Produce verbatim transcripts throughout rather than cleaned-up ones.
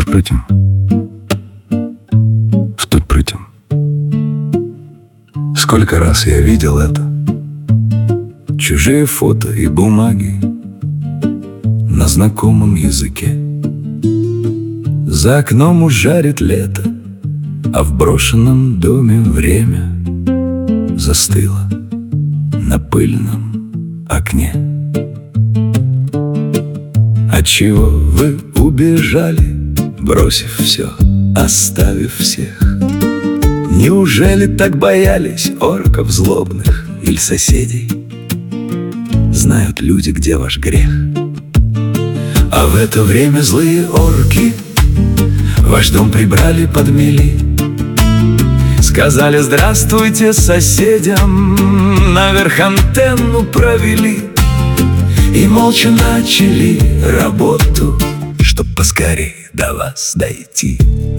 притім, втуть притім. Сколько раз я видел это, чужие фото и бумаги на знакомом языке. За окном уж жарит лето, а в брошенном доме время застыло на пыльном окне. Отчего вы убежали, бросив все, оставив всех? Неужели так боялись орков злобных или соседей? Знают люди, где ваш грех. А в это время злые орки ваш дом прибрали, подмели. Сказали здравствуйте соседям, наверх антенну провели и молча начали работу, чтоб поскорее до вас дойти.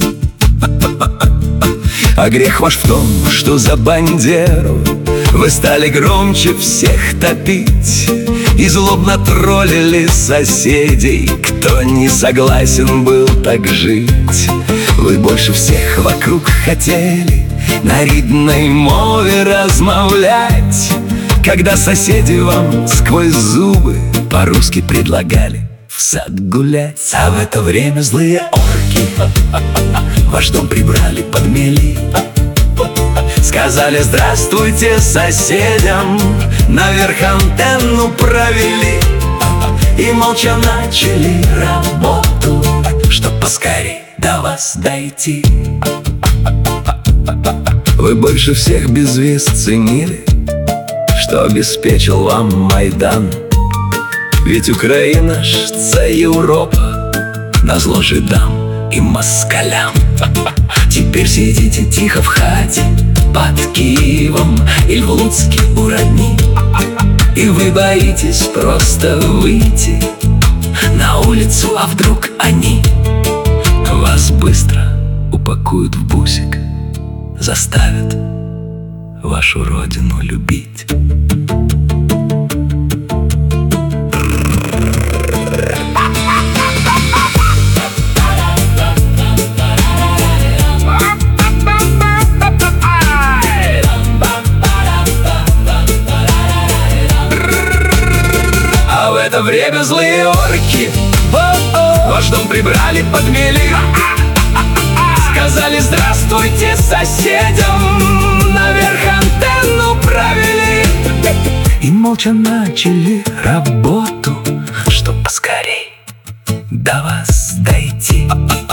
А грех ваш в том, что за бандеру вы стали громче всех топить и злобно троллили соседей, кто не согласен был так жить. Вы больше всех вокруг хотели на рідной мове размовлять, когда соседи вам сквозь зубы по-русски предлагали в сад гулять. А в это время злые орки ваш дом прибрали, подмели. Сказали здравствуйте соседям, наверх антенну провели и молча начали работу, чтоб поскорей до вас дойти. Вы больше всех безвиз ценили, что обеспечил вам Майдан. Ведь Украина ж це Європа, назло жидам и москалям. Теперь сидите тихо в хате под Киевом или в Луцке у родни, и вы боитесь просто выйти на улицу, а вдруг они вас быстро упакуют в бусик, заставят вашу родину любить. А в это время злые орки ваш дом прибрали, подмели. Сказали здравствуйте соседям, наверх антенну провели и молча начали работу, чтоб поскорей до вас дойти.